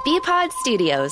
BPod Studios.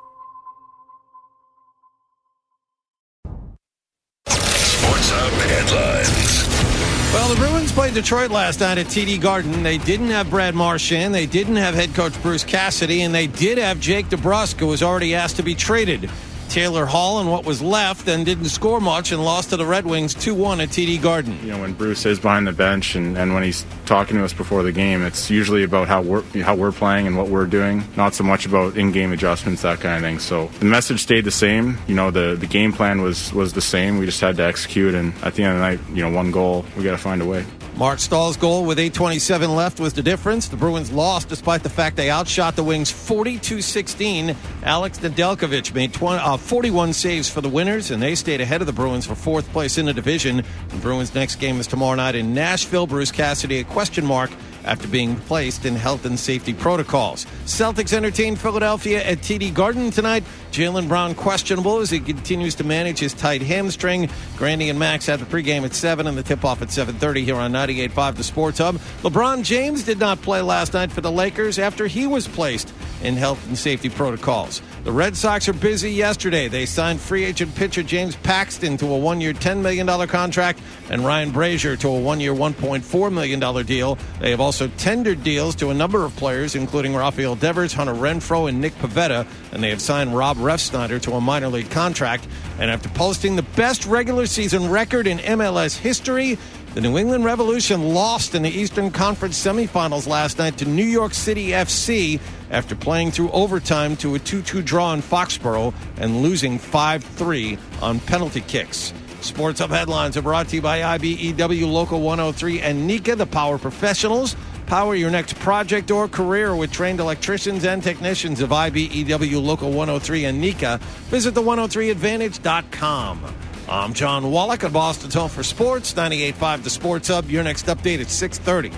Sports Hub headlines. Well, the Bruins played Detroit last night at TD Garden. They didn't have Brad Marchand. They didn't have head coach Bruce Cassidy. And they did have Jake DeBrusk, who was already asked to be traded. Taylor Hall and what was left and didn't score much and lost to the Red Wings 2-1 at TD Garden. You know, when Bruce is behind the bench and when he's talking to us before the game, it's usually about how we're playing and what we're doing, not so much about in-game adjustments, that kind of thing. So the message stayed the same. You know, the game plan was the same. We just had to execute, and at the end of the night, you know, one goal, we got to find a way. Mark Stahl's goal with 8:27 left was the difference. The Bruins lost despite the fact they outshot the Wings 42-16. Alex Nedeljkovic made 41 saves for the winners, and they stayed ahead of the Bruins for fourth place in the division. The Bruins' next game is tomorrow night in Nashville. Bruce Cassidy, a question mark after being placed in health and safety protocols. Celtics entertain Philadelphia at TD Garden tonight. Jaylen Brown questionable as he continues to manage his tight hamstring. Grandy and Max have the pregame at 7 and the tip-off at 7:30 here on 98.5 The Sports Hub. LeBron James did not play last night for the Lakers after he was placed in health and safety protocols. The Red Sox are busy yesterday. They signed free agent pitcher James Paxton to a one-year $10 million contract and Ryan Brazier to a one-year $1.4 million deal. They have also tendered deals to a number of players, including Rafael Devers, Hunter Renfroe, and Nick Pivetta, and they have signed Rob Refsnyder to a minor league contract. And after posting the best regular season record in MLS history, the New England Revolution lost in the Eastern Conference semifinals last night to New York City FC after playing through overtime to a 2-2 draw in Foxborough and losing 5-3 on penalty kicks. Sports Hub headlines are brought to you by IBEW Local 103 and NECA, the power professionals. Power your next project or career with trained electricians and technicians of IBEW Local 103 and NECA. Visit the103advantage.com. I'm John Wallach at Boston's Home for Sports, 98.5 The Sports Hub. Your next update at 6:30.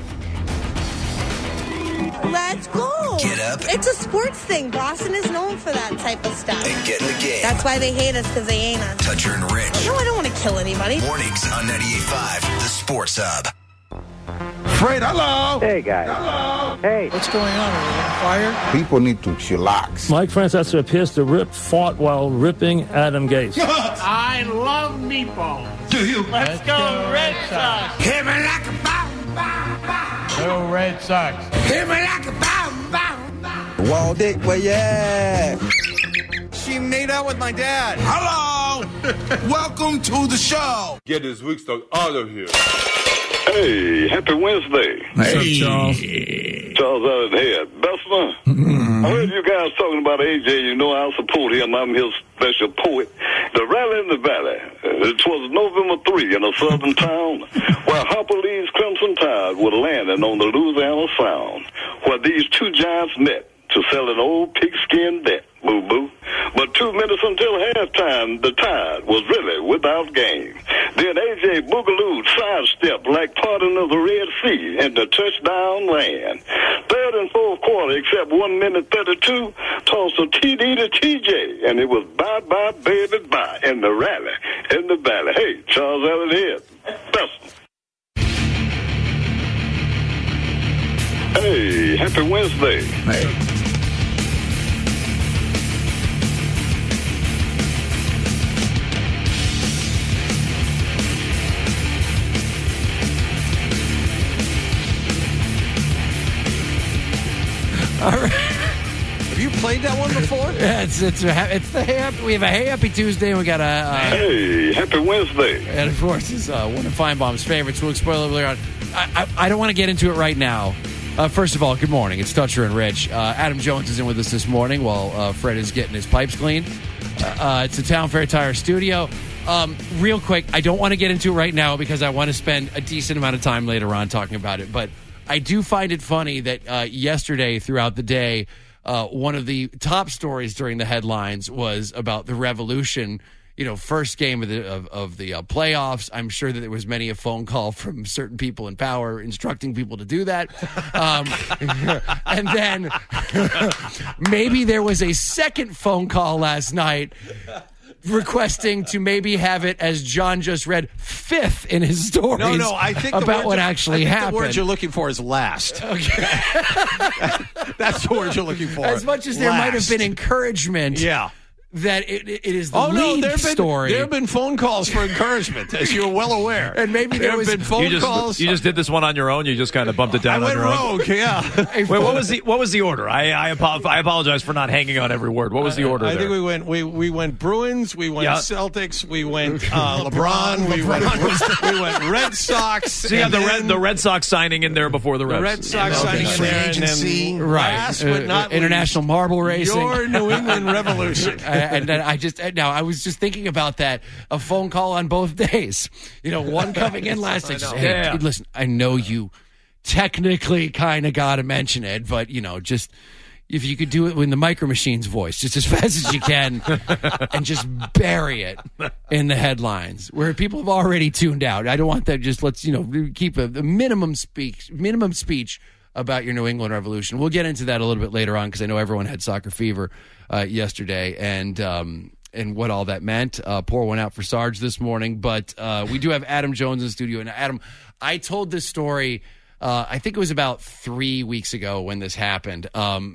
Let's go. Get up. It's a sports thing. Boston is known for that type of stuff. And get in the game. That's why they hate us, because they ain't us. Toucher and Rich. No, I don't want to kill anybody. Mornings on 98.5 The Sports Hub. Fred, hello. Hey, guys. Hello. Hey. What's going on? Are we on fire? People need to chillax. Mike Francesa appears to fought while ripping Adam Gase. I love meatballs. Do you? Let's go Red Sox. Hit me like a bomb, bomb, bomb. Go Red Sox. Hit me like a bomb, bomb, bomb. Wall Dick, where you at? She made out with my dad. Hello. Welcome to the show. Get this weak stuff out of here. Hey, happy Wednesday. Hey, Charles. Charles out of the head. Bessemer, I heard you guys talking about AJ. You know I'll support him. I'm his special poet. The rally in the valley. It was November 3 in a southern town where Harper Lee's Crimson Tide was landing on the Louisiana Sound, where these two giants met to sell an old pigskin debt. Boo-boo. But 2 minutes until halftime, the Tide was really without game. Then A.J. Boogaloo sidestepped like parting of the Red Sea into touchdown land. Third and fourth quarter, except 1 minute 32, tossed a TD to TJ, and it was bye-bye, baby, bye, in the rally, in the valley. Hey, Charles Elliott Head. Best. Hey, happy Wednesday. Hey. All right. Have you played that one before? Yeah, it's the we have a Hey Happy Tuesday, and we got a hey Happy Wednesday, and of course it's one of Feinbaum's favorites. We'll explain a little later on. I don't want to get into it right now. First of all, good morning. It's Toucher and Rich. Adam Jones is in with us this morning while Fred is getting his pipes cleaned. It's the Town Fair Tire Studio. Real quick, I don't want to get into it right now because I want to spend a decent amount of time later on talking about it. But I do find it funny that yesterday throughout the day, one of the top stories during the headlines was about the Revolution, first game of the playoffs. I'm sure that there was many a phone call from certain people in power instructing people to do that. And then maybe there was a second phone call last night requesting to maybe have it, as John just read, fifth in his stories. No, I think about what actually happened. The word you're looking for is last. Okay. That's the word you're looking for. As much as there might have been encouragement. Yeah. That it is the lead story. There have been phone calls for encouragement, as you're well aware. And maybe there have been phone calls. You just did this one on your own? You just kind of bumped it down on your own? I went rogue, yeah. Wait, what was the order? I apologize for not hanging on every word. What was the order I there? think we went Bruins, we went Celtics, we went LeBron, we went Red Sox. So you have the Red Sox signing in there before the Reds. The Red Sox signing in there. Agency. Last but not least, International Marble Racing. Your New England Revolution. And then I was just thinking about that, a phone call on both days. One coming in last night. Hey, listen, I know you technically kind of got to mention it, but, just if you could do it in the Micro Machines voice, just as fast as you can, and just bury it in the headlines where people have already tuned out. I don't want that. Just let's, keep a minimum speech about your New England Revolution. We'll get into that a little bit later on because I know everyone had soccer fever yesterday and what all that meant. Pour one out for Sarge this morning. But we do have Adam Jones in the studio. And Adam, I told this story, I think it was about 3 weeks ago when this happened.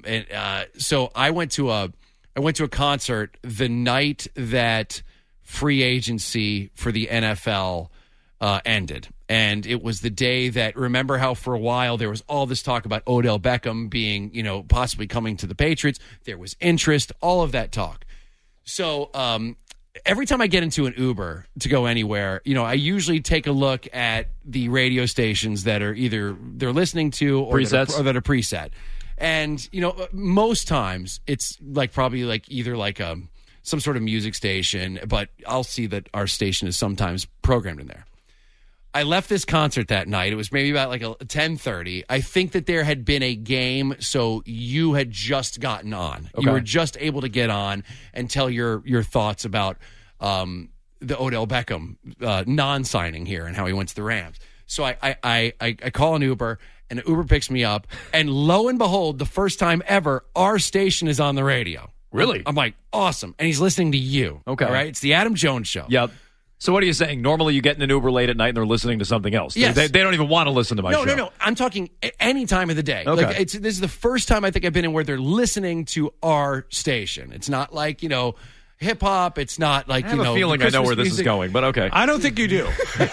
So I went to a concert the night that free agency for the NFL ended. And it was the day that, remember how for a while there was all this talk about Odell Beckham being, possibly coming to the Patriots. There was interest, all of that talk. So every time I get into an Uber to go anywhere, I usually take a look at the radio stations that are either they're listening to or that are preset. And, most times it's probably either some sort of music station, but I'll see that our station is sometimes programmed in there. I left this concert that night. It was maybe about 10:30. I think that there had been a game, so you had just gotten on. Okay. You were just able to get on and tell your thoughts about the Odell Beckham non-signing here and how he went to the Rams. So I call an Uber, and the Uber picks me up, and lo and behold, the first time ever, our station is on the radio. Really? I'm like, awesome. And he's listening to you. Okay. All right? It's the Adam Jones Show. Yep. So what are you saying? Normally you get in an Uber late at night and they're listening to something else. Yes. They don't even want to listen to my show. No. I'm talking any time of the day. Okay. This is the first time I think I've been in where they're listening to our station. It's not like, hip hop. It's not like, I have a feeling I know where this is going, but okay. I don't think you do.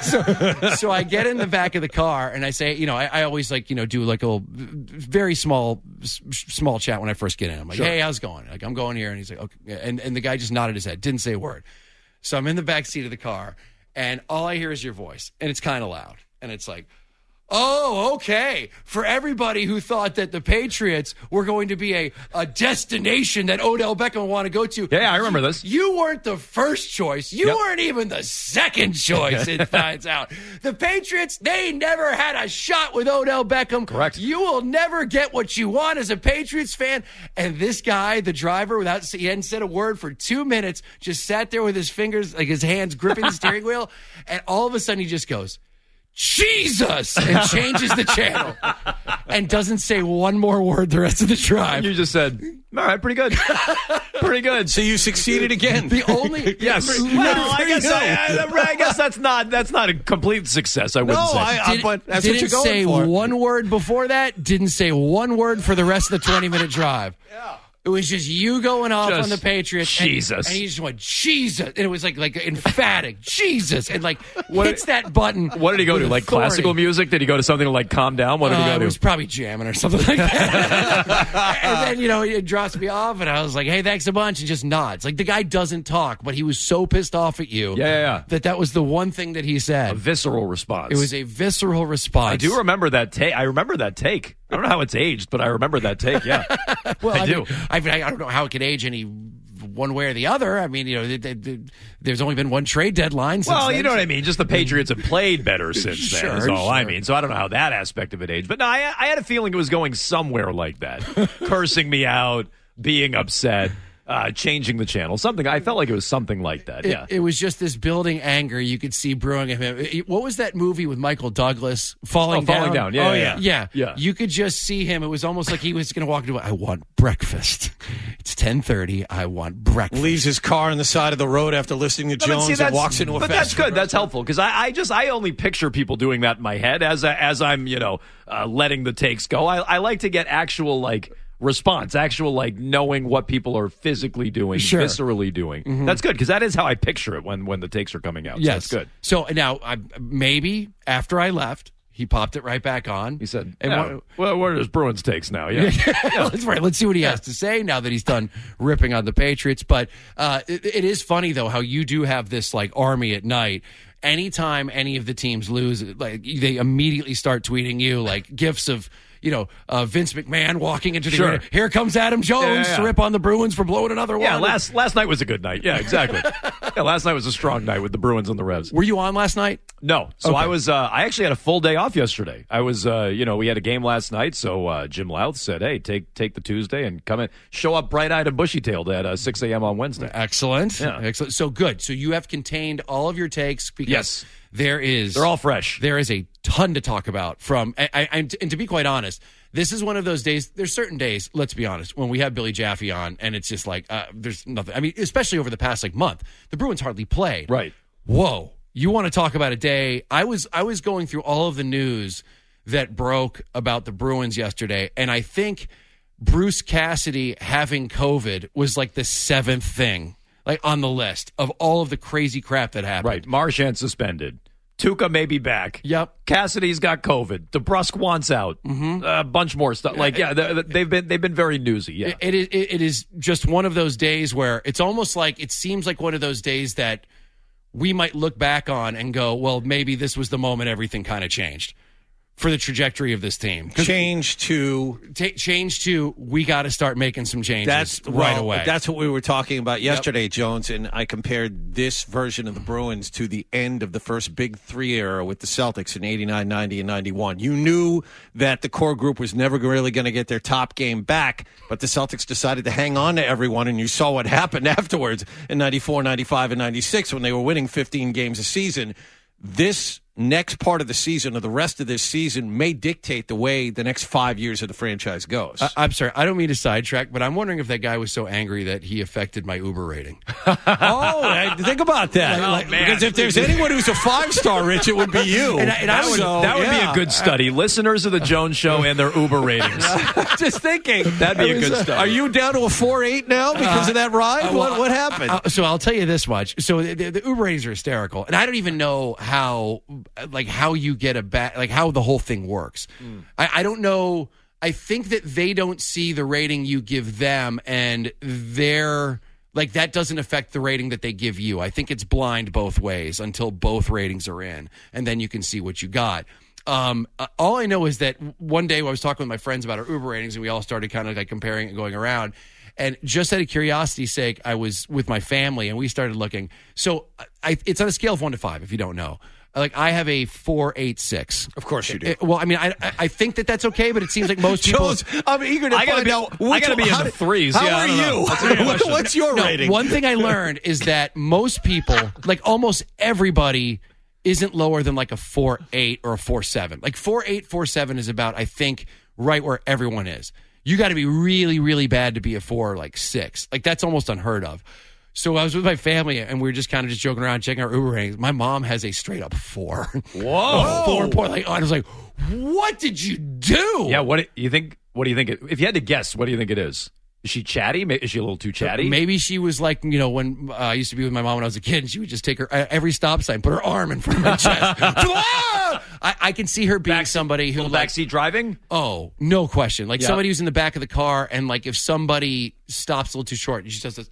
So I get in the back of the car and I say, I always do like a very small chat when I first get in. I'm like, Hey, how's it going? I'm going here. And he's like, okay. And the guy just nodded his head, didn't say a word. So I'm in the back seat of the car, and all I hear is your voice, and it's kind of loud. And it's like, oh, okay. For everybody who thought that the Patriots were going to be a destination that Odell Beckham would want to go to. Yeah, I remember this. You weren't the first choice. You weren't even the second choice, it finds out. The Patriots, they never had a shot with Odell Beckham. Correct. You will never get what you want as a Patriots fan. And this guy, the driver, he hadn't said a word for 2 minutes, just sat there with his fingers, his hands gripping the steering wheel. And all of a sudden he just goes, Jesus, and changes the channel and doesn't say one more word the rest of the drive. You just said, all right, pretty good. Pretty good. So you succeeded again. The only yes. Well, I guess that's not a complete success. I wouldn't say. But that's what you're going for. Didn't say one word before that. Didn't say one word for the rest of the 20-minute drive. Yeah. It was just you going off on the Patriots. Jesus. And he just went, Jesus. And it was like emphatic, Jesus. And hits that button. What did he go to? Like classical music? Did he go to something to calm down? What did he go to? It was probably jamming or something like that. And then, it drops me off and I was like, hey, thanks a bunch. And just nods. The guy doesn't talk, but he was so pissed off at you. Yeah. That was the one thing that he said. A visceral response. It was a visceral response. I do remember that take. I rember that take. I don't know how it's aged, but I remember that take, yeah. Well, I do. I don't know how it could age any one way or the other. I mean, there's only been one trade deadline since well, then. You know what I mean? Just the Patriots have played better since then, is all I mean. So I don't know how that aspect of it aged. But no, I had a feeling it was going somewhere like that. Cursing me out, being upset. Changing the channel, something. I felt like it was something like that. Yeah, it was just this building anger you could see brewing in him. What was that movie with Michael Douglas, Falling Down? Yeah. You could just see him. It was almost like he was going to walk into. I want breakfast. It's 10:30. I want breakfast. Leaves his car on the side of the road after listening to Jones and walks into a fast food that's good. restaurant. That's helpful because I only picture people doing that in my head as I'm letting the takes go. I like to get actual response, actual knowing what people are physically doing, viscerally doing. Mm-hmm. That's good because that is how I picture it when the takes are coming out. Yes, so that's good. So now maybe after I left, he popped it right back on. He said, what are his Bruins takes now? Yeah. That's right. Let's see what he has to say now that he's done ripping on the Patriots. But it is funny, though, how you do have this army at night. Anytime any of the teams lose, they immediately start tweeting you gifs of Vince McMahon walking into the arena. Here comes Adam Jones to rip on the Bruins for blowing another one. Yeah, last night was a good night. Yeah, exactly. Last night was a strong night with the Bruins and the Revs. Were you on last night? No. So okay. I actually had a full day off yesterday. I was, we had a game last night, so Jim Louth said, hey, take the Tuesday and come in, show up bright-eyed and bushy-tailed at 6 a.m. on Wednesday. Excellent. Yeah. Excellent. So good. So you have contained all of your takes because they're all fresh. There is a ton to talk about and to be quite honest, this is one of those days. There's certain days, let's be honest, when we have Billy Jaffe on and it's just there's nothing. I mean, especially over the past month, the Bruins hardly played. Right. Whoa. You want to talk about a day? I was going through all of the news that broke about the Bruins yesterday, and I think Bruce Cassidy having COVID was the seventh thing on the list of all of the crazy crap that happened. Right. Marchand suspended. Tuca may be back. Yep. Cassidy's got COVID. DeBrusque wants out. Mm-hmm. A bunch more stuff. They've been very newsy. Yeah. It is just one of those days where it's almost it seems like one of those days that we might look back on and go, well, maybe this was the moment everything kind of changed for the trajectory of this team. Change to we got to start making some changes right away. That's what we were talking about yesterday, Jones, and I compared this version of the Bruins to the end of the first Big Three era with the Celtics in 89, 90, and 91. You knew that the core group was never really going to get their top game back, but the Celtics decided to hang on to everyone, and you saw what happened afterwards in 94, 95, and 96 when they were winning 15 games a season. This next part of the season or the rest of this season may dictate the way the next 5 years of the franchise goes. I'm sorry, I don't mean to sidetrack, but I'm wondering if that guy was so angry that he affected my Uber rating. Think about that. Because if there's anyone who's a 5-star, Rich, it would be you. That would be a good study. Listeners of the Jones Show and their Uber ratings. Just thinking. That'd be a good study. Are you down to a 4.8 now because of that ride? What happened? So I'll tell you this much. So the Uber ratings are hysterical, and I don't even know how you get how the whole thing works. I don't know. I think that they don't see the rating you give them, and they're that doesn't affect the rating that they give you. I think it's blind both ways until both ratings are in, and then you can see what you got. All I know is that one day I was talking with my friends about our Uber ratings, and we all started kind of comparing and going around. And just out of curiosity's sake, I was with my family, and we started looking. So it's on a scale of 1 to 5, if you don't know. I have a 4.86. Of course you do. I think that's okay, but it seems like most people. Jones, I'm eager to find out. I got to be in the threes. How are you? What's your rating? One thing I learned is that most people, almost everybody, isn't lower than a 4.8 or a 4.7. 4.8, 4.7 is about, I think, right where everyone is. You got to be really, really bad to be a 4.6. That's almost unheard of. So I was with my family, and we were just kind of joking around, checking our Uber ratings. My mom has a straight-up 4. Whoa. 4 point. I was like, what did you do? Yeah, what do you think? If you had to guess, what do you think it is? Is she chatty? Is she a little too chatty? Maybe she was when I used to be with my mom when I was a kid, and she would just take her every stop sign, put her arm in front of her chest. I can see her being somebody who backseat driving. Oh, no question. Somebody who's in the back of the car, and if somebody stops a little too short, and she just says,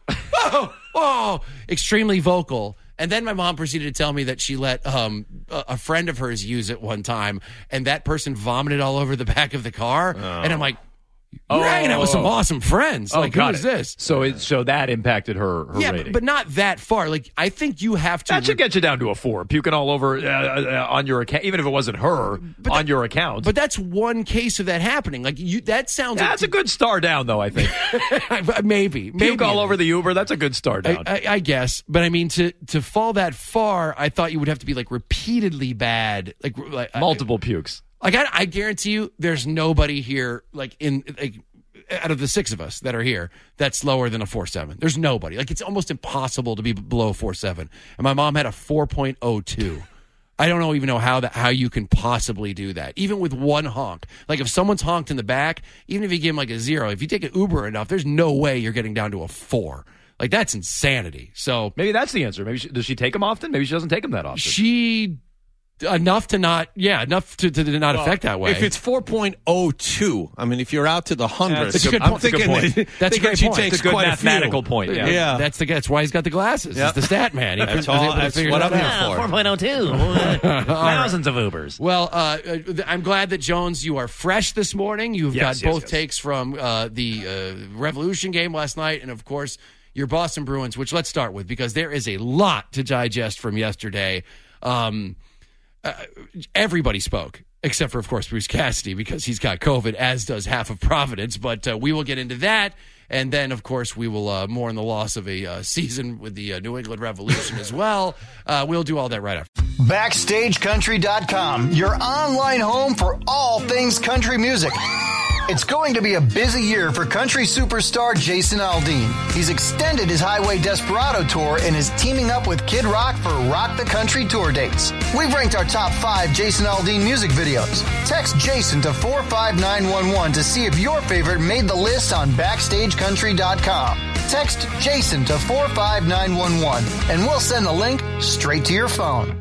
oh, extremely vocal. And then my mom proceeded to tell me that she let a friend of hers use it one time, and that person vomited all over the back of the car. Oh. And I'm like, you're hanging out with some awesome friends. Who is this? So that impacted her rating. But not that far. I think you have to. That should get you down to a 4. Puking all over on your account, even if it wasn't her on your account. But that's one case of that happening. That sounds. That's a good star down, though. I think maybe puke all over the Uber. That's a good star down. I guess. But I mean, to fall that far, I thought you would have to be repeatedly bad, multiple pukes. I guarantee you, there's nobody here out of the 6 of us that are here that's lower than a 4.7. There's nobody. Like, it's almost impossible to be below 4.7. And my mom had a 4.02. I don't even know how you can possibly do that, even with one honk. Like, if someone's honked in the back, even if you give them like a 0, if you take an Uber enough, there's no way you're getting down to a 4. Like, that's insanity. So maybe that's the answer. Maybe does she take them often? Maybe she doesn't take them that often. Enough to not affect that way. If it's 4.02, I mean, if you're out to the hundredths, I'm thinking that's a great she point. takes It's a good quite mathematical a few. point. Yeah. That's why he's got the glasses. Yep. He's the stat man. That's what I'm here for. 4.02. Thousands of Ubers. Well, I'm glad that, Jones, you are fresh this morning. You've got both takes from the Revolution game last night and, of course, your Boston Bruins, which let's start with because there is a lot to digest from yesterday. Everybody spoke, except for, of course, Bruce Cassidy because he's got COVID, as does half of Providence. But we will get into that. And then, of course, we will mourn the loss of a season with the New England Revolution as well. We'll do all that right after. BackstageCountry.com, your online home for all things country music. It's going to be a busy year for country superstar Jason Aldean. He's extended his Highway Desperado tour and is teaming up with Kid Rock for Rock the Country tour dates. We've ranked our top 5 Jason Aldean music videos. Text Jason to 45911 to see if your favorite made the list on BackstageCountry.com. Text Jason to 45911 and we'll send the link straight to your phone.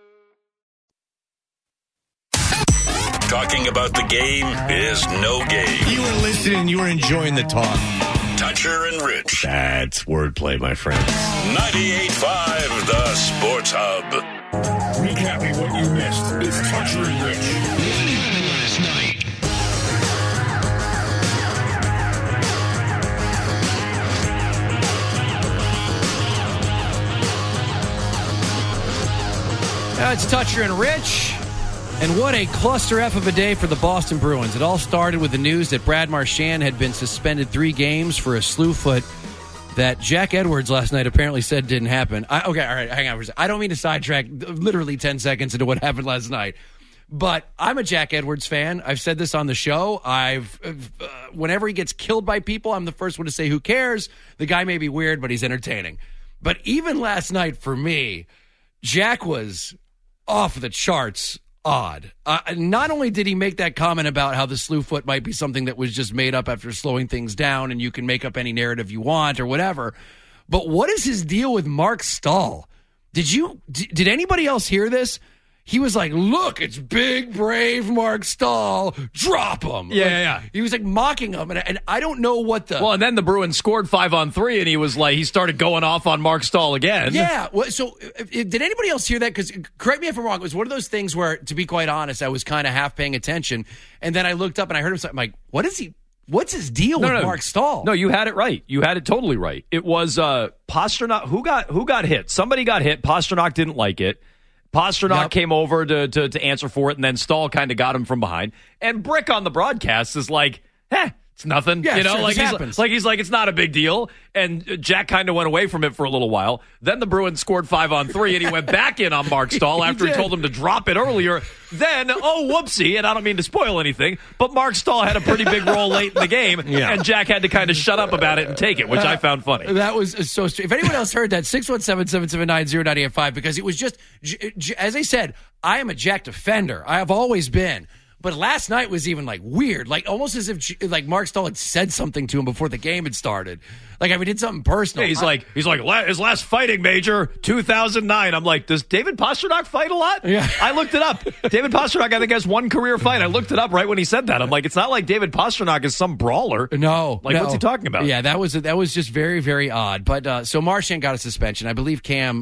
Talking about the game is no game. You were listening. You were enjoying the talk. Toucher and Rich. That's wordplay, my friend. 98.5, the Sports Hub. Recapping what you missed is Toucher and Rich. Last night. It's Toucher and Rich. And what a cluster F of a day for the Boston Bruins. It all started with the news that Brad Marchand had been suspended 3 games for a slew foot that Jack Edwards last night apparently said didn't happen. Okay, all right, hang on for a second. I don't mean to sidetrack literally 10 seconds into what happened last night. But I'm a Jack Edwards fan. I've said this on the show. Whenever he gets killed by people, I'm the first one to say, who cares? The guy may be weird, but he's entertaining. But even last night for me, Jack was off the charts odd. Not only did he make that comment about how the slew foot might be something that was just made up after slowing things down and you can make up any narrative you want or whatever, but what is his deal with Mark Stahl? Did anybody else hear this? He was like, look, it's big, brave Mark Stahl. Drop him. Yeah. He was like mocking him. And I don't know what the... Well, and then the Bruins scored 5-on-3, and he was like, he started going off on Mark Stahl again. Yeah. Well, so did anybody else hear that? Because correct me if I'm wrong. It was one of those things where, to be quite honest, I was kind of half paying attention. And then I looked up and I heard him say, I'm like, what's his deal with Mark Stahl? No, you had it right. You had it totally right. It was Pastrnak. Who got hit? Somebody got hit. Pastrnak didn't like it. Pastrnak came over to answer for it, and then Stahl kind of got him from behind. And Brick on the broadcast is like, it's nothing. Yeah, you know, sure, like he's like, it's not a big deal. And Jack kind of went away from it for a little while. Then the Bruins scored 5-on-3, and he went back in on Mark Stahl after he told him to drop it earlier. Then, whoopsie, and I don't mean to spoil anything, but Mark Stahl had a pretty big role late in the game, and Jack had to kind of shut up about it and take it, which I found funny. That was so strange. If anyone else heard that, 617-779-0985, because it was just, as I said, I am a Jack defender. I have always been. But last night was even like weird, like almost as if like Mark Stahl had said something to him before the game had started. Like, I mean, did something personal. Yeah, he's like his last fighting major, 2009. I'm like, does David Pastrnak fight a lot? Yeah. I looked it up. David Pastrnak, I think, has one career fight. I looked it up right when he said that. I'm like, it's not like David Pastrnak is some brawler. No. What's he talking about? Yeah, that was just very, very odd. But so Marchand got a suspension. I believe Cam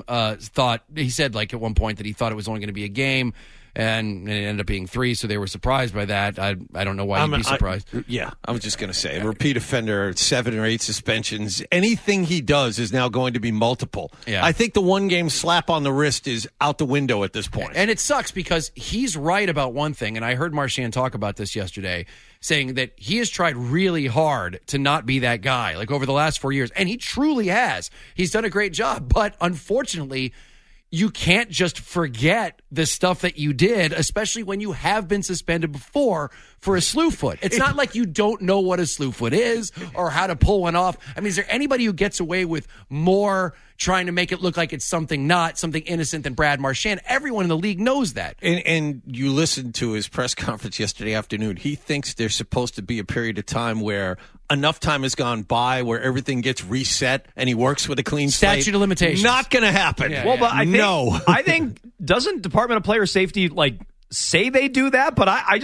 he said like at one point that he thought it was only going to be a game. And it ended up being 3, so they were surprised by that. I don't know why you'd be surprised. I was just going to say, repeat offender, 7 or 8 suspensions. Anything he does is now going to be multiple. Yeah. I think the one-game slap on the wrist is out the window at this point. And it sucks because he's right about one thing, and I heard Marchand talk about this yesterday, saying that he has tried really hard to not be that guy, like over the last 4 years, and he truly has. He's done a great job, but unfortunately, you can't just forget the stuff that you did, especially when you have been suspended before for a slew foot. It's not like you don't know what a slew foot is or how to pull one off. I mean, is there anybody who gets away with more trying to make it look like it's something innocent than Brad Marchand? Everyone in the league knows that. And you listened to his press conference yesterday afternoon. He thinks there's supposed to be a period of time where enough time has gone by where everything gets reset and he works with a clean slate. Statute of limitations. Not going to happen. But I think doesn't Department of Player Safety say they do that? But I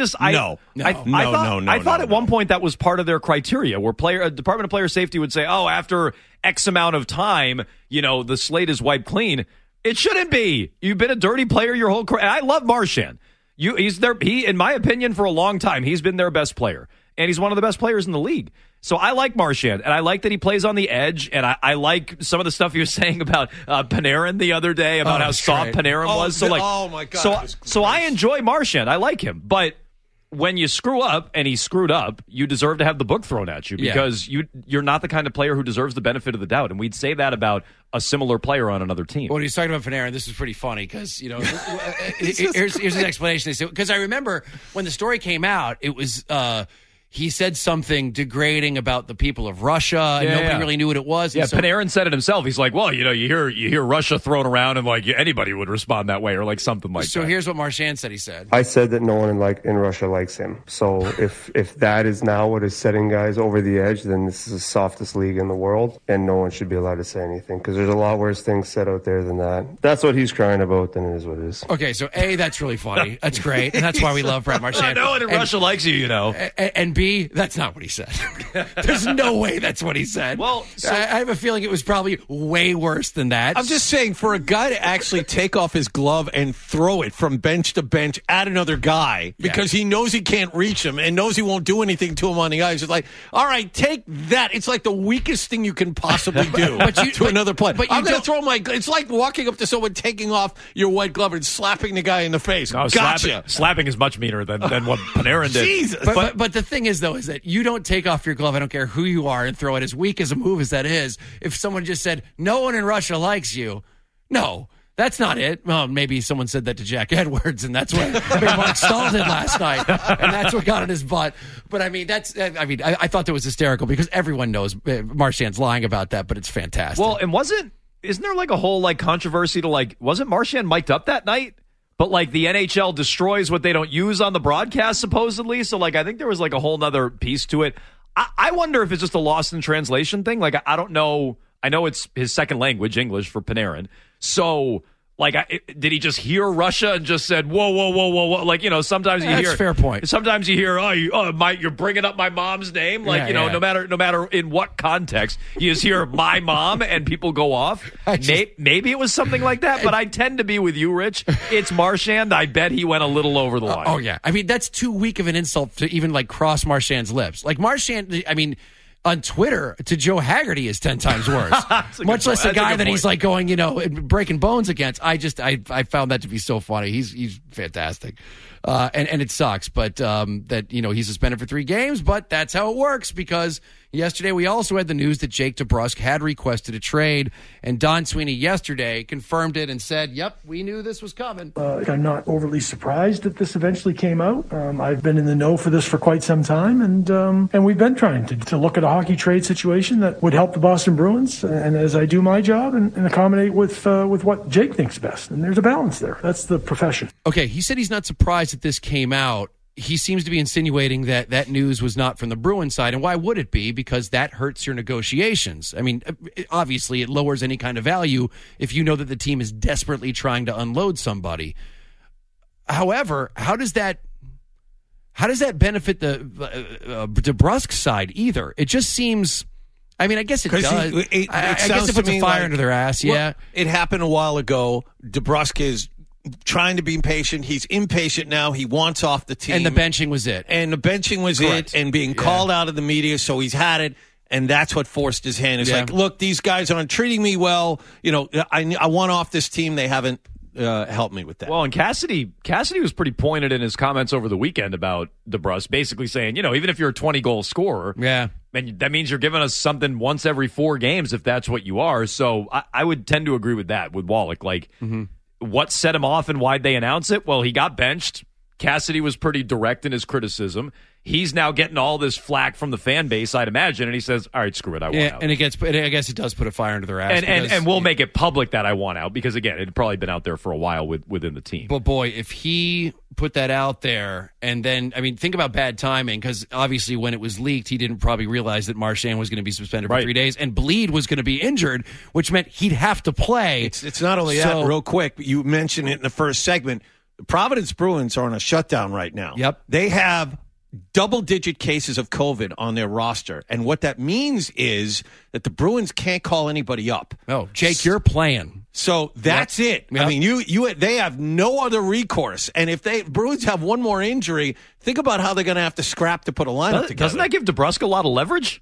thought at one point that was part of their criteria, where Department of Player Safety would say, "Oh, after X amount of time, the slate is wiped clean." It shouldn't be. You've been a dirty player your whole career. And I love Marchand. He's there. In my opinion, for a long time, he's been their best player, and he's one of the best players in the league. So I like Marchand, and I like that he plays on the edge, and I like some of the stuff he was saying about Panarin the other day, about how soft Panarin was. So oh my God! So I enjoy Marchand. I like him, but when you screw up, and he screwed up, you deserve to have the book thrown at you because you're not the kind of player who deserves the benefit of the doubt. And we'd say that about a similar player on another team. When he's talking about Panarin, this is pretty funny because, here's an explanation. Because I remember when the story came out, it was he said something degrading about the people of Russia, and nobody really knew what it was. Yeah, Panarin said it himself. He's like, well, you hear Russia thrown around, and anybody would respond that way, or something like that. So here's what Marchand said. He said, I said that no one in Russia likes him. So if that is now what is setting guys over the edge, then this is the softest league in the world, and no one should be allowed to say anything because there's a lot worse things said out there than that. That's what he's crying about, then it is what it is. Okay, so A, that's really funny. That's great, and that's why we love Brad Marchand. No one in Russia likes you, And B, that's not what he said. There's no way that's what he said. Well, I have a feeling it was probably way worse than that. I'm just saying, for a guy to actually take off his glove and throw it from bench to bench at another guy because he knows he can't reach him and knows he won't do anything to him on the ice, it's like, all right, take that. It's like the weakest thing you can possibly do to another player. But I'm going to throw it's like walking up to someone, taking off your white glove and slapping the guy in the face. No, gotcha. Slapping is much meaner than what Panarin did. Jesus. But the thing is, though, is that you don't take off your glove, I don't care who you are, and throw it, as weak as a move as that is. If someone just said, no one in Russia likes you, no, that's not it. Well, maybe someone said that to Jack Edwards, and that's what Mark Stahl did last night, and that's what got in his butt. But I mean, I thought that was hysterical because everyone knows Marchand's lying about that, but it's fantastic. Well, and isn't there a whole controversy to wasn't Marchand mic'd up that night? But the NHL destroys what they don't use on the broadcast, supposedly. So I think there was a whole nother piece to it. I wonder if it's just a lost in translation thing. I don't know. I know it's his second language, English, for Panarin. So did he just hear Russia and just said, whoa, whoa, whoa, whoa, whoa? Sometimes you hear. That's a fair point. Sometimes you hear, you're bringing up my mom's name. No matter in what context, you just hear my mom and people go off. Maybe it was something like that, but I tend to be with you, Rich. It's Marchand. I bet he went a little over the line. Oh, yeah. I mean, that's too weak of an insult to even cross Marchand's lips. Marchand, I mean, on Twitter, to Joe Haggerty is 10 times worse. Much less a guy that he's going, breaking bones against. I found that to be so funny. He's fantastic. And it sucks, but that he's suspended for 3 games, but that's how it works because yesterday we also had the news that Jake DeBrusk had requested a trade, and Don Sweeney yesterday confirmed it and said, yep, we knew this was coming. I'm not overly surprised that this eventually came out. I've been in the know for this for quite some time, and we've been trying to look at a hockey trade situation that would help the Boston Bruins, and as I do my job, and accommodate with what Jake thinks best. And there's a balance there. That's the profession. Okay, he said he's not surprised that this came out. He seems to be insinuating that news was not from the Bruins side. And why would it be? Because that hurts your negotiations. I mean, obviously, it lowers any kind of value if you know that the team is desperately trying to unload somebody. However, how does that benefit the DeBrusk side either? It just seems... I mean, I guess it does. I guess it puts a fire under their ass, yeah. It happened a while ago. DeBrusk is trying to be impatient. He's impatient now. He wants off the team. And the benching was it. Correct. And being called out of the media, so he's had it, and that's what forced his hand. It's look, these guys aren't treating me well. I want off this team. They haven't help me with that. Well, and Cassidy was pretty pointed in his comments over the weekend about DeBrusque, basically saying, even if you're a 20-goal scorer, and that means you're giving us something once every 4 games if that's what you are. So I would tend to agree with that, with Wallach. Like, what set him off and why'd they announce it? Well, he got benched. Cassidy was pretty direct in his criticism. He's now getting all this flack from the fan base, I'd imagine, and he says, all right, screw it, I want out. And I guess it does put a fire into their ass. And we'll make it public that I want out, because, again, it had probably been out there for a while within the team. But, boy, if he put that out there, and then, think about bad timing, because obviously when it was leaked, he didn't probably realize that Marchand was going to be suspended for 3 days, and Bleed was going to be injured, which meant he'd have to play. It's not only that, real quick, you mentioned it in the first segment, the Providence Bruins are on a shutdown right now. Yep. They have double-digit cases of COVID on their roster. And what that means is that the Bruins can't call anybody up. Oh, Jake, you're playing. So that's it. Yep. They have no other recourse. And if Bruins have one more injury, think about how they're going to have to scrap to put a lineup together. Doesn't that give DeBrusque a lot of leverage?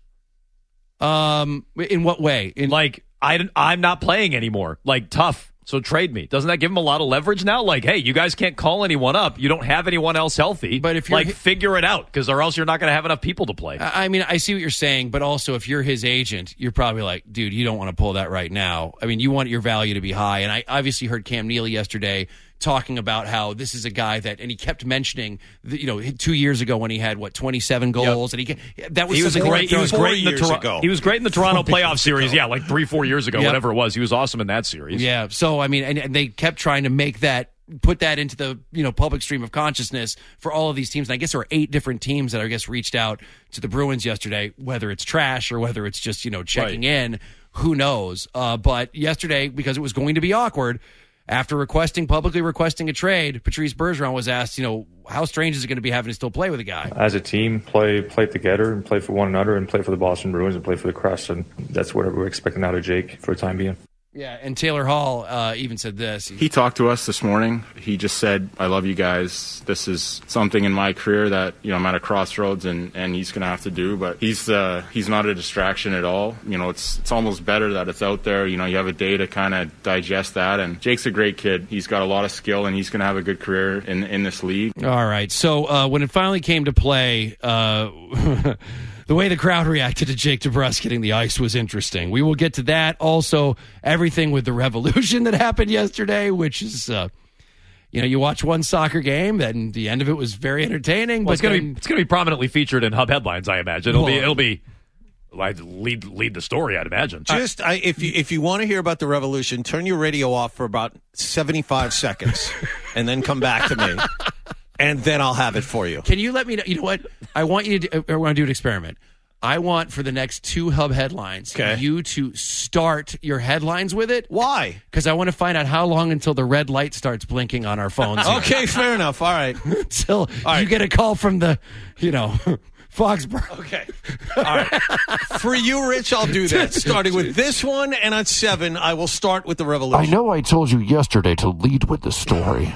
In what way? I'm not playing anymore. Tough. So trade me. Doesn't that give him a lot of leverage now? Hey, you guys can't call anyone up. You don't have anyone else healthy. But if you're figure it out, because or else you're not going to have enough people to play. I see what you're saying, but also if you're his agent, you're probably like, dude, you don't want to pull that right now. You want your value to be high. And I obviously heard Cam Neely yesterday talking about how this is a guy that, and he kept mentioning, 2 years ago when he had 27 goals, and he was great. He was great in the Toronto playoff series. Yeah, 3-4 years ago, whatever it was. He was awesome in that series. Yeah. So and they kept trying to put that into the public stream of consciousness for all of these teams. And I guess there were 8 different teams that I guess reached out to the Bruins yesterday, whether it's trash or whether it's just checking in. Who knows? But yesterday, because it was going to be awkward. After publicly requesting a trade, Patrice Bergeron was asked, how strange is it going to be having to still play with a guy? As a team, play together and play for one another and play for the Boston Bruins and play for the Crush. And that's what we're expecting out of Jake for the time being. Yeah, and Taylor Hall even said this. He talked to us this morning. He just said, I love you guys. This is something in my career that, I'm at a crossroads and he's going to have to do. But he's not a distraction at all. It's almost better that it's out there. You have a day to kind of digest that. And Jake's a great kid. He's got a lot of skill, and he's going to have a good career in this league. All right. So when it finally came to play... The way the crowd reacted to Jake DeBrusque hitting the ice was interesting. We will get to that. Also, everything with the revolution that happened yesterday, which is, you watch one soccer game, and the end of it was very entertaining. Well, but it's going to be prominently featured in Hub headlines, I imagine. It'll be lead the story, I'd imagine. If you want to hear about the revolution, turn your radio off for about 75 seconds, and then come back to me. And then I'll have it for you. Can you let me know? You know what? I want to do an experiment. I want for the next 2 Hub headlines, you to start your headlines with it. Why? Because I want to find out how long until the red light starts blinking on our phones. Okay, fair enough. All right. Until you get a call from the, Foxborough. Okay. All right. For you, Rich, I'll do that. Starting with this one, and at 7, I will start with the revolution. I know I told you yesterday to lead with the story.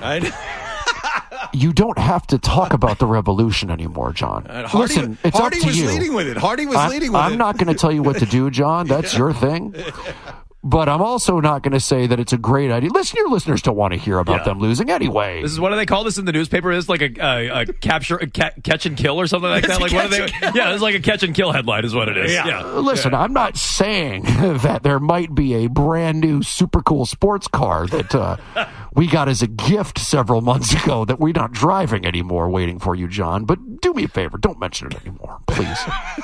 You don't have to talk about the revolution anymore, John. Listen, it's Hardy up to was you. Leading with it. Hardy was leading with it. I'm not going to tell you what to do, John. That's your thing. But I'm also not going to say that it's a great idea. Listen, your listeners don't want to hear about them losing anyway. This is, what do they call this in the newspaper? It's like a catch and kill or something like that. What are they? Yeah, it's like a catch and kill headline is what it is. Yeah. Listen, I'm not saying that there might be a brand new super cool sports car that we got as a gift several months ago that we're not driving anymore waiting for you, John. But do me a favor. Don't mention it anymore, please.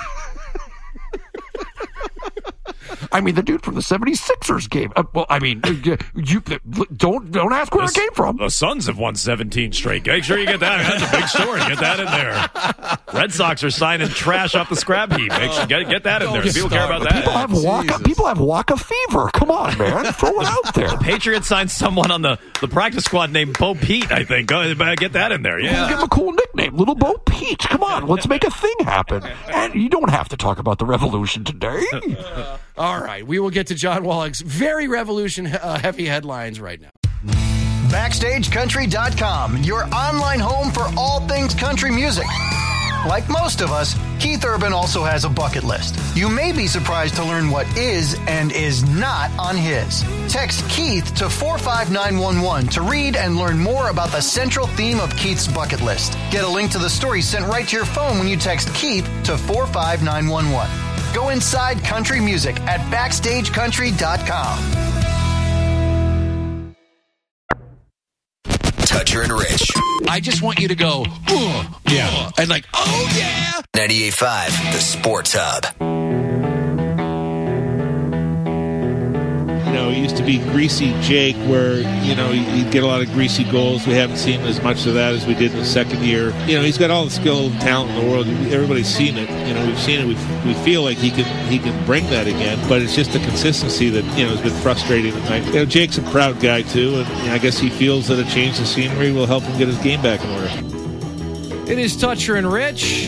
The dude from the 76ers game. You don't ask where it came from. The Suns have won 17 straight. Make sure you get that. That's a big story. Get that in there. Red Sox are signing trash off the scrap heap. Make sure get that in there. People care about that. People have Waka fever. Come on, man. Throw it out there. The Patriots signed someone on the practice squad named Bo Pete, I think. Get that in there. Yeah. Give him a cool nickname. Little Bo Pete. Come on. Let's make a thing happen. And you don't have to talk about the revolution today. All right, we will get to John Wallach's very revolution-heavy headlines right now. BackstageCountry.com, your online home for all things country music. Like most of us, Keith Urban also has a bucket list. You may be surprised to learn what is and is not on his. Text Keith to 45911 to read and learn more about the central theme of Keith's bucket list. Get a link to the story sent right to your phone when you text Keith to 45911. Go inside country music at BackstageCountry.com. Toucher and Rich. I just want you to go, and like, oh yeah. 98.5, the Sports Hub. You know, it used to be Greasy Jake where, you know, he'd get a lot of greasy goals. We haven't seen as much of that as we did in the second year. You know, he's got all the skill and talent in the world. Everybody's seen it. You know, we've seen it. We feel like he can bring that again, but it's just the consistency that, you know, has been frustrating tonight. You know, Jake's a proud guy, too, and I guess he feels that a change of scenery will help him get his game back in order. It is Toucher and Rich.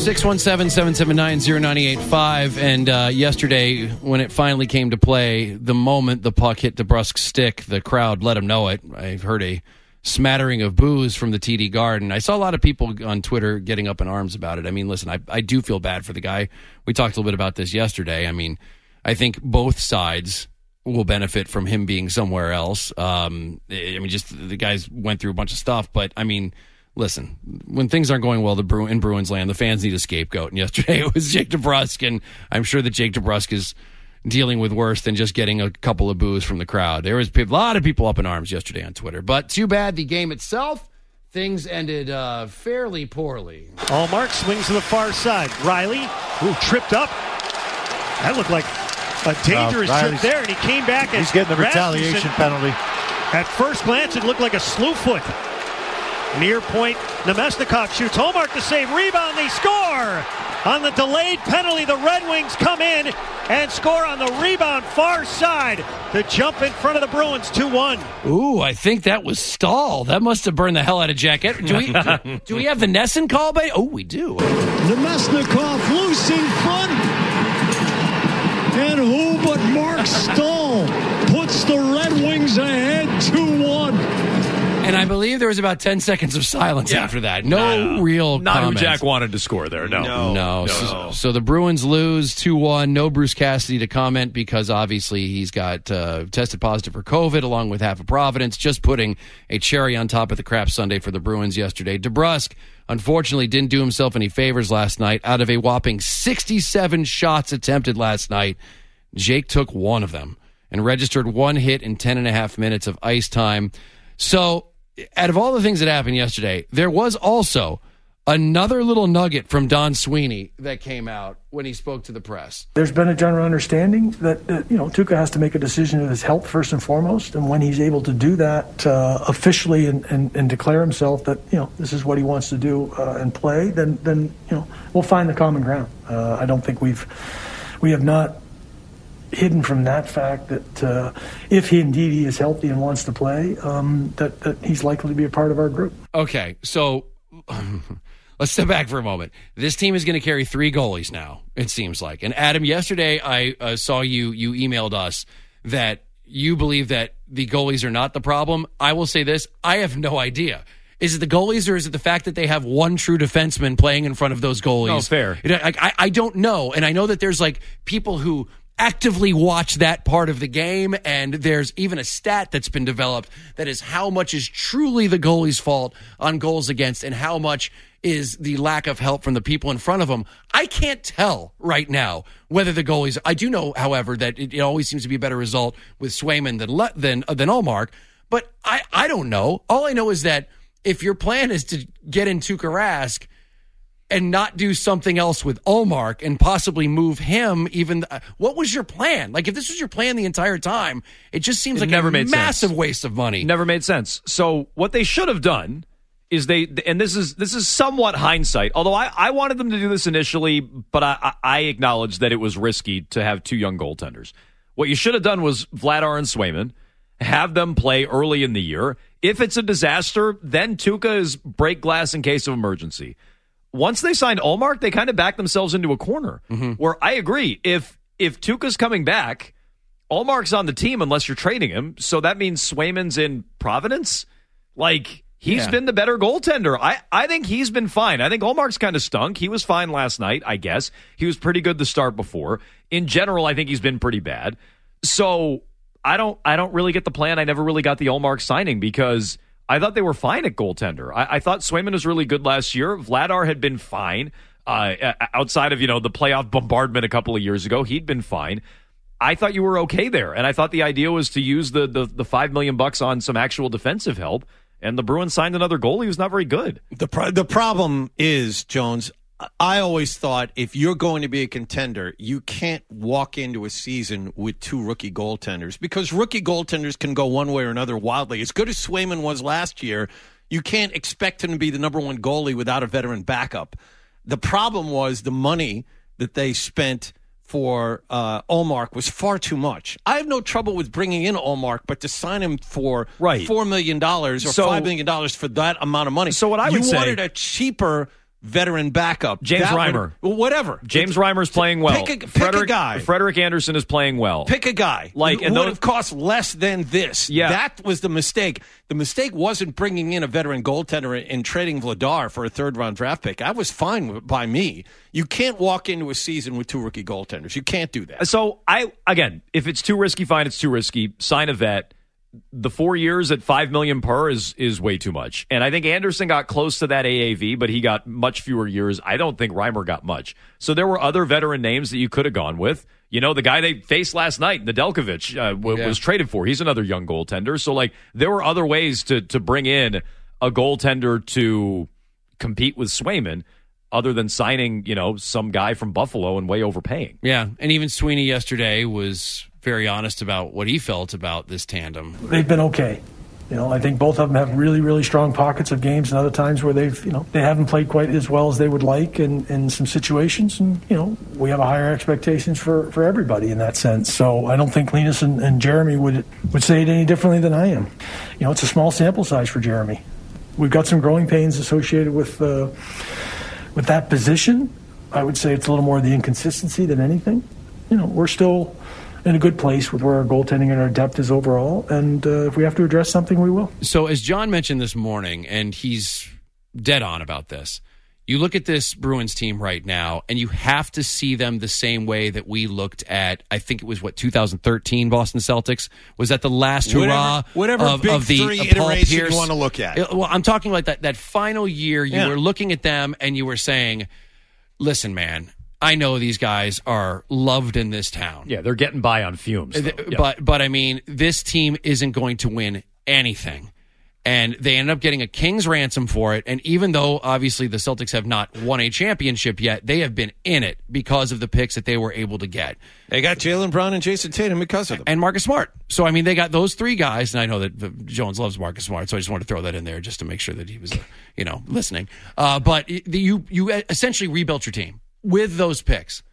617-779-0985. And yesterday, when it finally came to play, the moment the puck hit DeBrusk's stick, the crowd let him know it. I heard a smattering of boos from the TD Garden. I saw a lot of people on Twitter getting up in arms about it. I mean, listen, I do feel bad for the guy. We talked a little bit about this yesterday. I mean, I think both sides will benefit from him being somewhere else. I mean, just the guys went through a bunch of stuff, but I mean, listen, when things aren't going well in Bruins land, the fans need a scapegoat. And yesterday it was Jake DeBrusk, and I'm sure that Jake DeBrusk is dealing with worse than just getting a couple of boos from the crowd. There was a lot of people up in arms yesterday on Twitter. But too bad the game itself, things ended fairly poorly. Allmark swings to the far side. Riley, tripped up. That looked like a dangerous trip there, and he came back. He's getting the retaliation penalty. At first glance, it looked like a slew foot. Near point, Nemesnikov shoots. Allmark the save. Rebound, they score! On the delayed penalty, the Red Wings come in and score on the rebound far side to jump in front of the Bruins 2-1. Ooh, I think that was Stahl. That must have burned the hell out of Jacket. Do we have the Nesson call by? Oh, we do. Nemesnikov loose in front. And who but Mark Stahl puts the Red Wings ahead 2-1. And I believe there was about 10 seconds of silence after that. No real Not comment. who Jack wanted to score there, no. So the Bruins lose 2-1. No Bruce Cassidy to comment because obviously he's got tested positive for COVID along with half of Providence, just putting a cherry on top of the crap Sunday for the Bruins yesterday. DeBrusk, unfortunately, didn't do himself any favors last night. Out of a whopping 67 shots attempted last night, Jake took one of them and registered one hit in 10.5 minutes of ice time. So out of all the things that happened yesterday, there was also another little nugget from Don Sweeney that came out when he spoke to the press. There's been a general understanding that Tuukka has to make a decision of his health first and foremost, and when he's able to do that officially and declare himself that this is what he wants to do and play, then we'll find the common ground. I don't think we have not hidden from that fact that if he is healthy and wants to play, that he's likely to be a part of our group. Okay, so let's step back for a moment. This team is going to carry 3 goalies now, it seems like. And Adam, yesterday I saw you emailed us that you believe that the goalies are not the problem. I will say this, I have no idea. Is it the goalies or is it the fact that they have one true defenseman playing in front of those goalies? No, fair. I don't know. And I know that there's like people who actively watch that part of the game, and there's even a stat that's been developed that is how much is truly the goalie's fault on goals against and how much is the lack of help from the people in front of them. I can't tell right now whether the goalies. I do know, however, that it always seems to be a better result with Swayman than Allmark, but I don't know. All I know is that if your plan is to get in Tuukka Rask and not do something else with Allmark and possibly move him even. What was your plan? Like, if this was your plan the entire time, it just seems like a massive waste of money. Never made sense. So what they should have done is and this is somewhat hindsight, although I wanted them to do this initially, but I acknowledge that it was risky to have 2 young goaltenders. What you should have done was Vladar and Swayman, have them play early in the year. If it's a disaster, then Tuukka is break glass in case of emergency. Once they signed Allmark, they kind of backed themselves into a corner where I agree. If Tuukka's coming back, Allmark's on the team unless you're trading him. So that means Swayman's in Providence. Like, He's been the better goaltender. I think he's been fine. I think Ullmark's kind of stunk. He was fine last night, I guess. He was pretty good to start before. In general, I think he's been pretty bad. So I don't really get the plan. I never really got the Ullmark signing because I thought they were fine at goaltender. I thought Swayman was really good last year. Vladar had been fine. Outside of, the playoff bombardment a couple of years ago, he'd been fine. I thought you were okay there. And I thought the idea was to use the $5 million on some actual defensive help. And the Bruins signed another goalie who's not very good. The problem is, Jones, I always thought if you're going to be a contender, you can't walk into a season with two rookie goaltenders because rookie goaltenders can go one way or another wildly. As good as Swayman was last year, you can't expect him to be the number one goalie without a veteran backup. The problem was the money that they spent for Ullmark was far too much. I have no trouble with bringing in Ullmark, but to sign him for $4 million or $5 million for that amount of money. So what I would say, you wanted a cheaper veteran backup. James Reimer. Whatever. James Reimer's playing well. Pick a guy. Frederik Andersen is playing well. Pick a guy. It would have cost less than this. Yeah. That was the mistake. The mistake wasn't bringing in a veteran goaltender and trading Vladar for a third-round draft pick. That was fine by me. You can't walk into a season with two rookie goaltenders. You can't do that. So, if it's too risky, fine, it's too risky. Sign a vet. The 4 years at $5 million per is way too much. And I think Anderson got close to that AAV, but he got much fewer years. I don't think Reimer got much. So there were other veteran names that you could have gone with. The guy they faced last night, Nedeljkovic, was traded for. He's another young goaltender. So, there were other ways to bring in a goaltender to compete with Swayman other than signing, some guy from Buffalo and way overpaying. Yeah, and even Sweeney yesterday was very honest about what he felt about this tandem. They've been okay. I think both of them have really, really strong pockets of games and other times where they haven't played quite as well as they would like in some situations. And, we have a higher expectations for everybody in that sense. So I don't think Linus and Jeremy would say it any differently than I am. It's a small sample size for Jeremy. We've got some growing pains associated with that position. I would say it's a little more the inconsistency than anything. We're still in a good place with where our goaltending and our depth is overall. And if we have to address something, we will. So as John mentioned this morning, and he's dead on about this, you look at this Bruins team right now, and you have to see them the same way that we looked at, I think it was, 2013 Boston Celtics? Was that the last hurrah whatever big of the three Paul iteration Pierce? You want to look at? Well, I'm talking like that final year. You were looking at them, and you were saying, listen, man, I know these guys are loved in this town. Yeah, they're getting by on fumes. But I mean, this team isn't going to win anything. And they ended up getting a king's ransom for it. And even though, obviously, the Celtics have not won a championship yet, they have been in it because of the picks that they were able to get. They got Jaylen Brown and Jason Tatum because of them. And Marcus Smart. So, I mean, they got those three guys. And I know that Jones loves Marcus Smart, so I just wanted to throw that in there just to make sure that he was, listening. But you essentially rebuilt your team with those picks.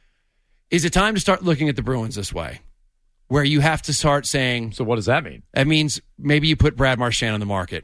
Is it time to start looking at the Bruins this way? Where you have to start saying... So what does that mean? That means maybe you put Brad Marchand on the market.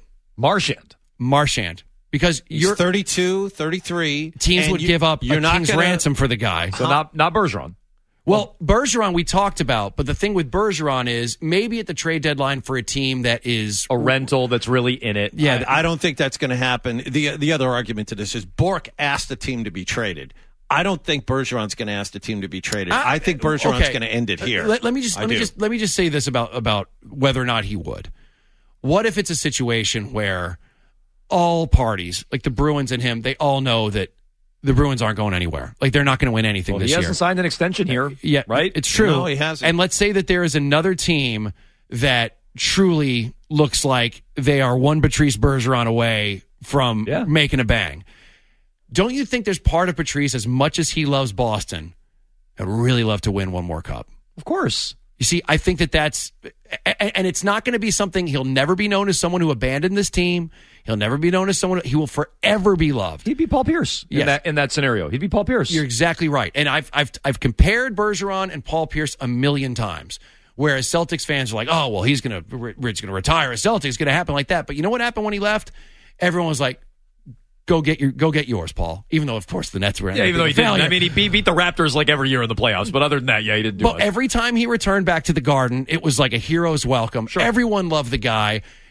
Marchand. Because you're 32, 33. Teams would give up a king's ransom for the guy. So not Bergeron. Well, Bergeron we talked about, but the thing with Bergeron is maybe at the trade deadline for a team that is... A rental that's really in it. Yeah, I don't think that's going to happen. The other argument to this is Bork asked the team to be traded. I don't think Bergeron's going to ask the team to be traded. I think Bergeron's going to end it here. Let me just say this about whether or not he would. What if it's a situation where all parties, like the Bruins and him, they all know that the Bruins aren't going anywhere. Like they're not going to win anything this year. He hasn't signed an extension here. Yeah, right? It's true. No, he hasn't. And let's say that there is another team that truly looks like they are one Patrice Bergeron away from making a bang. Don't you think there's part of Patrice, as much as he loves Boston, I'd really love to win one more cup? Of course. You see, I think that's, and it's not going to be something, he'll never be known as someone who abandoned this team. He'll never be known as someone, he will forever be loved. He'd be Paul Pierce in that scenario. He'd be Paul Pierce. You're exactly right. And I've compared Bergeron and Paul Pierce a million times. Whereas Celtics fans are like, oh, well, Rich going to retire as Celtics. It's going to happen like that. But you know what happened when he left? Everyone was like, Go get yours, Paul. Even though, of course, the Nets were in. Yeah, even though he didn't. I mean, he beat the Raptors like every year in the playoffs. But other than that, he didn't do much. But every time he returned back to the Garden, it was like a hero's welcome. Sure. Everyone loved the guy.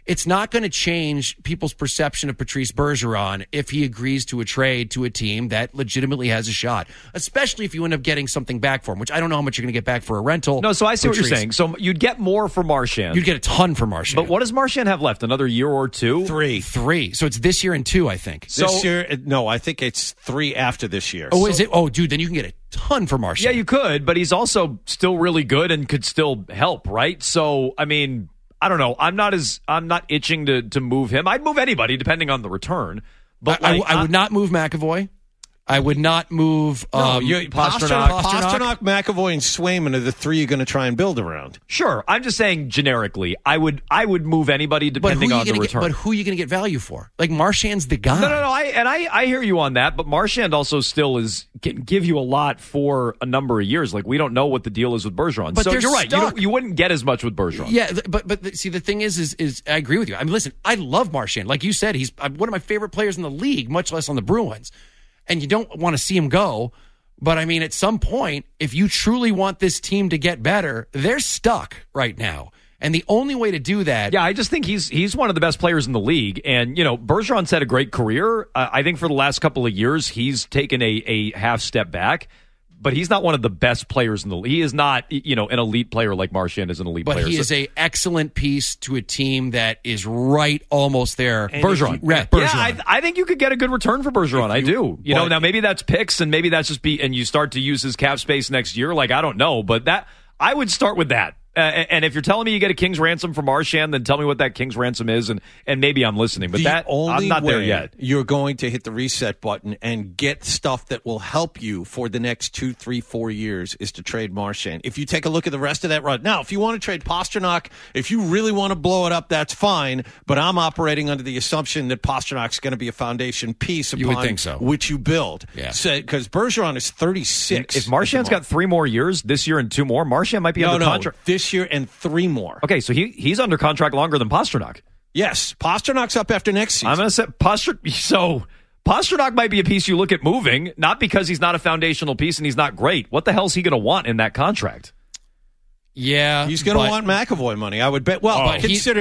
it's not going to change people's perception of Patrice Bergeron if he agrees to a trade to a team that legitimately has a shot, especially if you end up getting something back for him, which I don't know how much you're going to get back for a rental. No, so I see Patrice. what you're saying. So you'd get more for Marchand. You'd get a ton for Marchand. But what does Marchand have left? Another year or two? 3. So it's this year and 2, I think. This year, no, I think it's 3 after this year. Oh, is it? Oh, dude, then you can get a ton for Marchand. Yeah, you could, but he's also still really good and could still help, right? So, I mean, I don't know. I'm not itching to move him. I'd move anybody depending on the return. But I would not move McAvoy. I would not move Pasternak, McAvoy, and Swayman are the 3 you're going to try and build around. Sure. I'm just saying generically, I would move anybody depending on the return. But who are you going to get value for? Like, Marchand's the guy. No. I hear you on that, but Marchand also still can give you a lot for a number of years. Like, we don't know what the deal is with Bergeron. But so you're right. Stuck. You wouldn't get as much with Bergeron. Yeah, but see, the thing is I agree with you. I mean, listen, I love Marchand. Like you said, he's one of my favorite players in the league, much less on the Bruins. And you don't want to see him go. But, I mean, at some point, if you truly want this team to get better, they're stuck right now. And the only way to do that... Yeah, I just think he's one of the best players in the league. And, Bergeron's had a great career. I think for the last couple of years, he's taken a half step back. But he's not one of the best players in the league. He is not, an elite player like Marchand is an elite player. But he is an excellent piece to a team that is right almost there. Bergeron. Bergeron. Yeah, I think you could get a good return for Bergeron. I do. Now maybe that's picks and maybe that's and you start to use his cap space next year. Like, I don't know. But I would start with that. And if you're telling me you get a king's ransom for Marchand, then tell me what that king's ransom is, and maybe I'm listening. But I'm not there yet. You're going to hit the reset button and get stuff that will help you for the next 2, 3, 4 years is to trade Marchand. If you take a look at the rest of that run. Now, if you want to trade Pasternak, if you really want to blow it up, that's fine. But I'm operating under the assumption that Pasternak's going to be a foundation piece upon which you build. Yeah. Because Bergeron is 36. If Marchand's got 3 more years, this year and 2 more, Marchand might be under contract. This year and 3 more. Okay, so he's under contract longer than Pasternak. Yes, Pasternak's up after next season. I'm going to say Pasternak might be a piece you look at moving, not because he's not a foundational piece and he's not great. What the hell is he going to want in that contract? Yeah, he's going to want McAvoy money, I would bet. Well,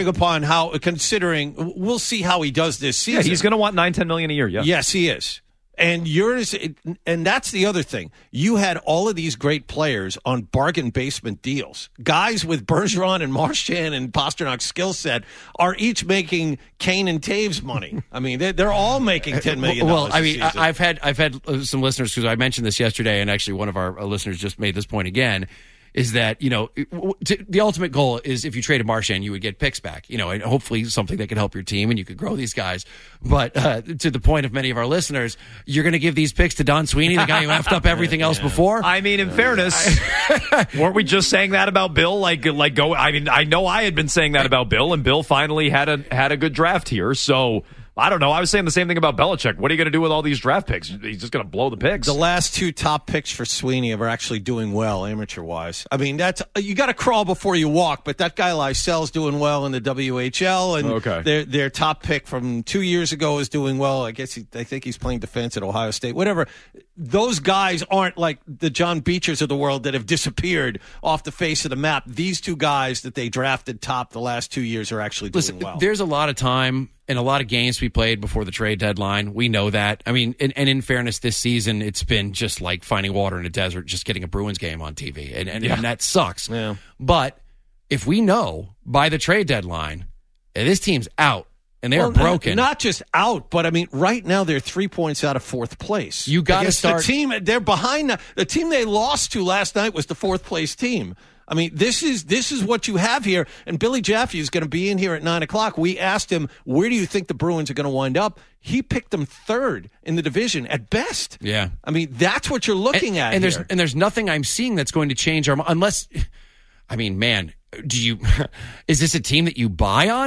considering we'll see how he does this season. Yeah, he's going to want $9-10 million a year. Yeah, yes, he is. And that's the other thing. You had all of these great players on bargain basement deals. Guys with Bergeron and Marchand and Pasternak's skill set are each making Kane and Taves money. I mean, they're all making $10 million. Well, I mean, I've had some listeners, because I mentioned this yesterday, and actually one of our listeners just made this point again. Is that, the ultimate goal is if you traded Marchand, you would get picks back, and hopefully something that could help your team and you could grow these guys. But to the point of many of our listeners, you're going to give these picks to Don Sweeney, the guy who effed up everything else before? I mean, in fairness, weren't we just saying that about Bill? I know I had been saying that about Bill, and Bill finally had a good draft here, so... I don't know. I was saying the same thing about Belichick. What are you going to do with all these draft picks? He's just going to blow the picks. The last 2 top picks for Sweeney are actually doing well, amateur-wise. I mean, you got to crawl before you walk, but that guy Lysel's doing well in the WHL, and their top pick from 2 years ago is doing well. I think he's playing defense at Ohio State. Whatever. Those guys aren't like the John Beechers of the world that have disappeared off the face of the map. These 2 guys that they drafted top the last 2 years are actually doing well. There's a lot of time and a lot of games we played before the trade deadline. We know that. I mean, and in fairness, this season, it's been just like finding water in a desert, just getting a Bruins game on TV. And that sucks. Yeah. But if we know by the trade deadline, this team's out and they're broken. Not just out, but I mean, right now they're 3 points out of 4th place. You got to start. The team, they're behind. The team they lost to last night was the 4th place team. I mean, this is what you have here. And Billy Jaffe is going to be in here at 9 o'clock. We asked him, where do you think the Bruins are going to wind up? He picked them 3rd in the division at best. Yeah. I mean, that's what you're looking at here. And there's nothing I'm seeing that's going to change unless, I mean, man, is this a team that you buy on?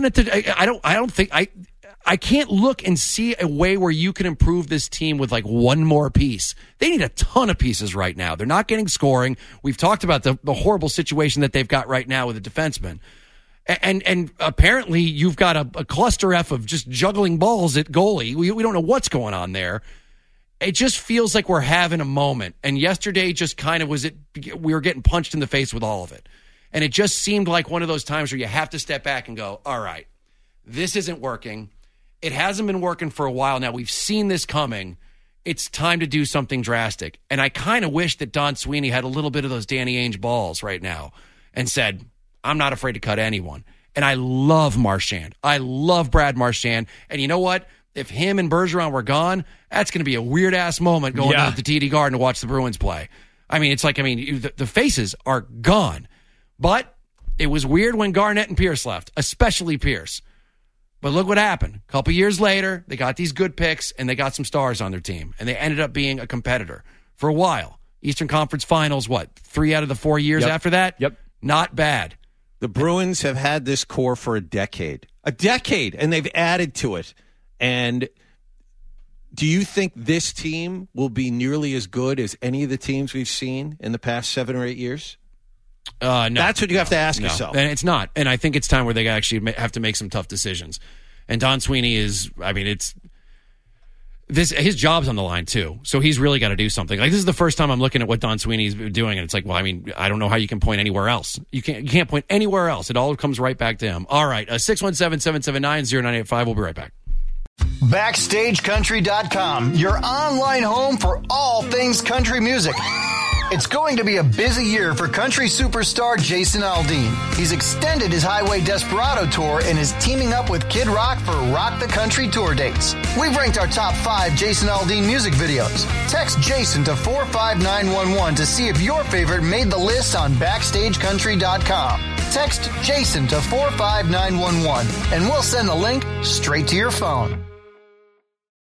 I can't look and see a way where you can improve this team with like one more piece. They need a ton of pieces right now. They're not getting scoring. We've talked about the horrible situation that they've got right now with the defenseman. And apparently you've got a cluster F of just juggling balls at goalie. We don't know what's going on there. It just feels like we're having a moment. And yesterday just kind of we were getting punched in the face with all of it. And it just seemed like one of those times where you have to step back and go, all right, this isn't working. It hasn't been working for a while now. We've seen this coming. It's time to do something drastic. And I kind of wish that Don Sweeney had a little bit of those Danny Ainge balls right now and said, I'm not afraid to cut anyone. And I love Marchand. I love Brad Marchand. And you know what? If him and Bergeron were gone, that's going to be a weird-ass moment going to the TD Garden to watch the Bruins play. I mean, it's like, the faces are gone. But it was weird when Garnett and Pierce left, especially Pierce. But look what happened. A couple years later, they got these good picks, and they got some stars on their team. And they ended up being a competitor for a while. Eastern Conference Finals, 3 out of the 4 years after that? Yep. Not bad. The Bruins have had this core for a decade. And they've added to it. And do you think this team will be nearly as good as any of the teams we've seen in the past 7 or 8 years? No. That's what you have to ask yourself. And it's not. And I think it's time where they actually have to make some tough decisions. And Don Sweeney his job's on the line too. So he's really got to do something. Like, this is the first time I'm looking at what Don Sweeney's doing, and it's like, I don't know how you can point anywhere else. You can't point anywhere else. It all comes right back to him. All right, 617-779-0985. We'll be right back. BackstageCountry.com, your online home for all things country music. It's going to be a busy year for country superstar Jason Aldean. He's extended his Highway Desperado tour and is teaming up with Kid Rock for Rock the Country tour dates. We've ranked our top 5 Jason Aldean music videos. Text Jason to 45911 to see if your favorite made the list on BackstageCountry.com. Text Jason to 45911 and we'll send the link straight to your phone.